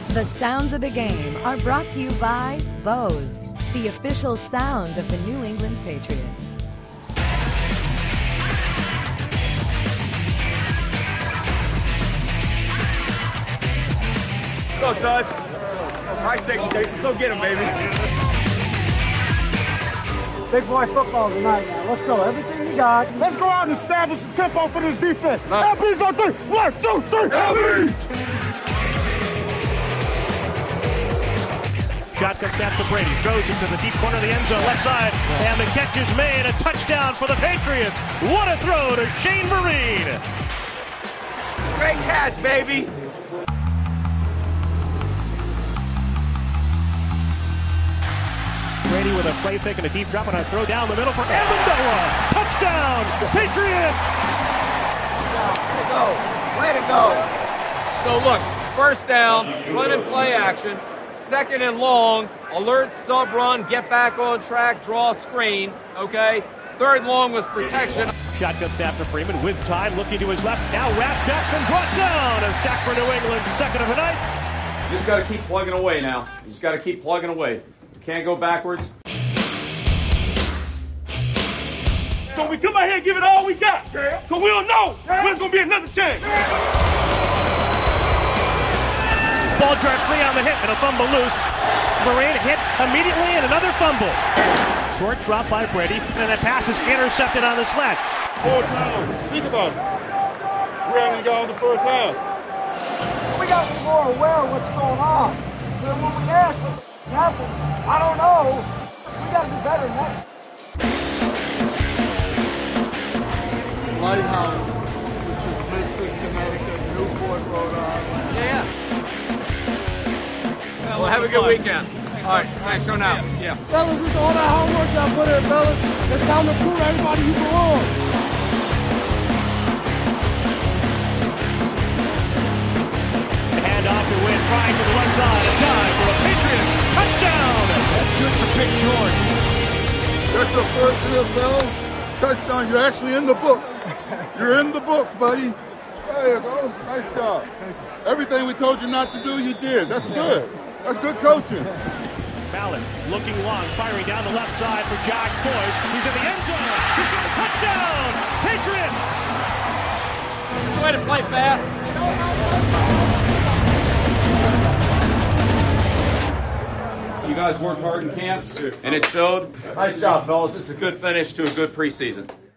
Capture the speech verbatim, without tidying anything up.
The sounds of the game are brought to you by Bose, the official sound of the New England Patriots. Go, Suds. All right, take him. Go get him, baby. Big boy football tonight now. Let's go. Everything you got. Let's go out and establish the tempo for this defense. L B's on three. One, two, three. L B! Shotgun snap to Brady. Throws it to the deep corner of the end zone, left side. And the catch is made. A touchdown for the Patriots. What a throw to Shane Vereen. Great catch, baby. Brady with a play fake and a deep drop and a throw down the middle for Amendola. Touchdown, Patriots! Way to go. Way to go. So look, first down, run and play action. Second and long, alert, sub run, get back on track, draw screen, okay? Third and long was protection. Shotgun snap to Freeman with time, looking to his left, now wrapped up and brought down. A sack for New England, second of the night. You just got to keep plugging away now. You just got to keep plugging away. You can't go backwards. So we come out here and give it all we got. Because we don't know when it's going to be another chance. Ball drive free on the hit and a fumble loose. Vereen hit immediately and another fumble. Short drop by Brady and the pass is intercepted on the slant. Four times. Think about it. We haven't got on the first half. We got to be more aware of what's going on. So that when we ask what happened, I don't know. We got to do better next. Lighthouse, which is Mystic, Connecticut, Newport, Rhode Island. Yeah, yeah. Well, have a good weekend. All right, thanks. Show now. Yeah. Fellas, this is all that hard work y'all put in, fellas. It's time to prove everybody who belongs. Hand off to Wynn, Frying to the left side, a dive for a Patriots touchdown. That's good for Big George. That's your first N F L touchdown. You're actually in the books. You're in the books, buddy. There you go. Nice job. Everything we told you not to do, you did. That's good. That's good coaching. Ballard looking long, firing down the left side for Josh Boyce. He's in the end zone. He's got a touchdown. Patriots. It's a way to play fast. You guys worked hard in camp, and it showed. Nice job, fellas. This is a good finish to a good preseason.